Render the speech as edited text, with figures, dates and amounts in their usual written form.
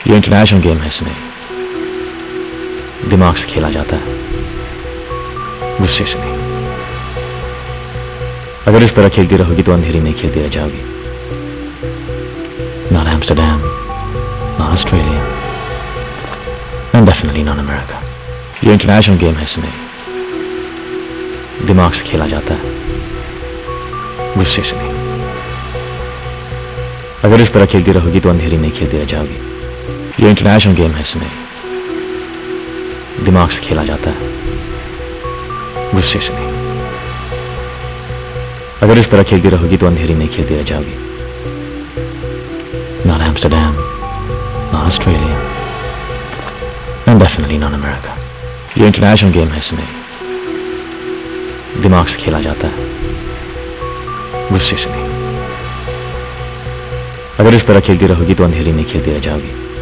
ये international game है, इसमें दिमाग से खेला जाता है, गुस्से से नहीं। अगर इस तरह खेलती रहोगी तो अंधेरी में खेलती रह जाओगी। Not Amsterdam, not Australia, and definitely not America. ये इंटरनेशनल गेम है, इसमें दिमाग से खेला जाता है, गुस्से से नहीं। अगर इस तरह खेलती रहोगी तो अंधेरी में खेलती रह जाओगी। ये इंटरनेशनल गेम है, इसमें दिमाग से खेला जाता है, गुस्से से नहीं। अगर इस तरह खेलती रहोगी तो अंधेरी में खेलती रह जाओगी। Not Amsterdam, not Australia, and definitely not America. ये इंटरनेशनल गेम है, इसमें दिमाग से खेला जाता है, गुस्से से नहीं। अगर इस तरह खेलती रहोगी तो अंधेरी में खेलती रह जाओगी।